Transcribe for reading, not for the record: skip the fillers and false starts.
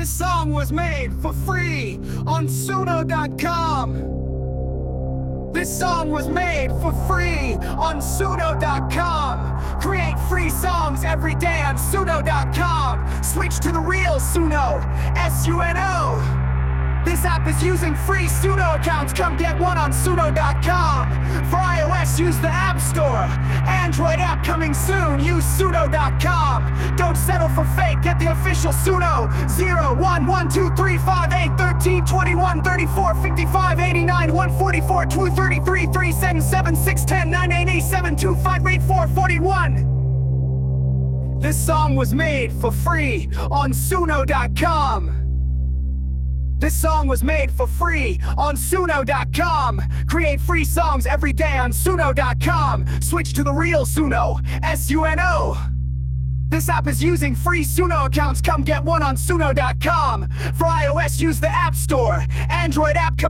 This song was made for free on Suno.com. This song was made for free on Suno.com. Create free songs every day on Suno.com. Switch to the real Suno, S-U-N-O. This app is using free Suno accounts. Come get one on Suno.com. For iOS, use the App Store. Android app coming soon. Use Suno.com. Don't settle for fake. Get the official Suno. 0, 1, 1, 2, 3, 5, 8, 13, 21, 34, 55, 89, 144, 2, 33, 3, 7, 7, 6, 10, 9, 8, 8, 7, 2, 5, 8, 4, 41. This song was made for free on Suno.com. This song was made for free on Suno.com. Create free songs every day on Suno.com. Switch to the real Suno, S-U-N-O. This app is using free Suno accounts. Come get one on Suno.com. For iOS, use the App Store. Android app